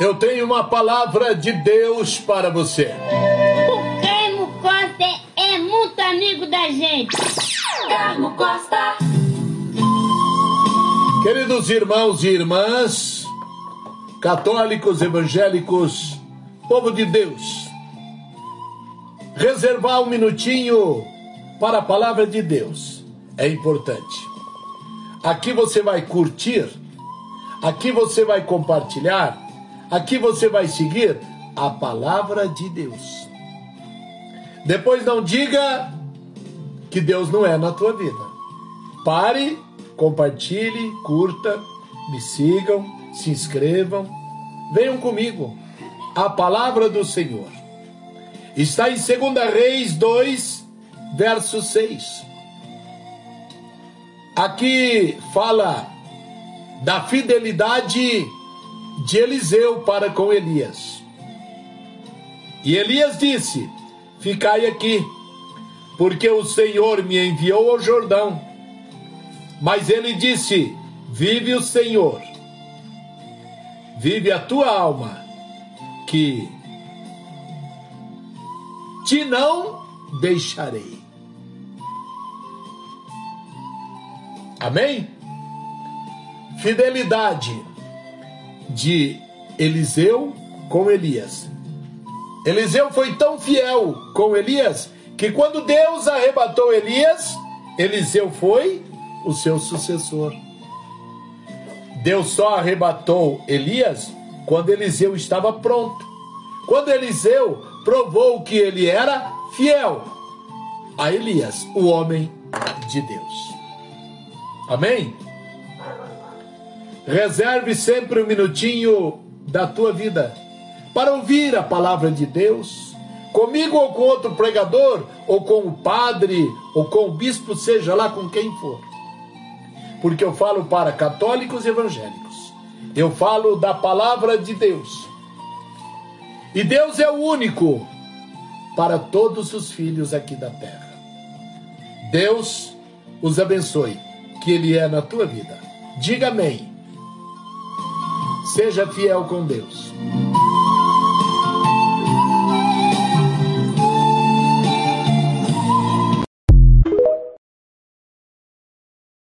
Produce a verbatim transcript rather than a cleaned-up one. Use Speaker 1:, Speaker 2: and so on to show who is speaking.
Speaker 1: Eu tenho uma palavra de Deus para você.
Speaker 2: O Carmo Costa é muito amigo da gente. Carmo Costa.
Speaker 1: Queridos irmãos e irmãs, católicos, evangélicos, povo de Deus, reservar um minutinho para a palavra de Deus é importante. Aqui você vai curtir, aqui você vai compartilhar, aqui você vai seguir a palavra de Deus. Depois não diga que Deus não é na tua vida. Pare, compartilhe, curta, me sigam, se inscrevam, venham comigo. A palavra do Senhor está em segunda Reis dois, verso seis. Aqui fala da fidelidade de Eliseu para com Elias. E Elias disse: ficai aqui, porque o Senhor me enviou ao Jordão. Mas ele disse: vive o Senhor, vive a tua alma, que te não deixarei. Amém? Fidelidade de Eliseu com Elias. Eliseu foi tão fiel com Elias que quando Deus arrebatou Elias, Eliseu foi o seu sucessor. Deus só arrebatou Elias quando Eliseu estava pronto. Quando Eliseu provou que ele era fiel a Elias, o homem de Deus. Amém? Reserve sempre um minutinho da tua vida para ouvir a palavra de Deus, comigo ou com outro pregador, ou com o padre, ou com o bispo, seja lá com quem for. Porque eu falo para católicos e evangélicos. Eu falo da palavra de Deus. E Deus é o único para todos os filhos aqui da terra. Deus os abençoe, que Ele é na tua vida. Diga amém. Seja fiel com Deus.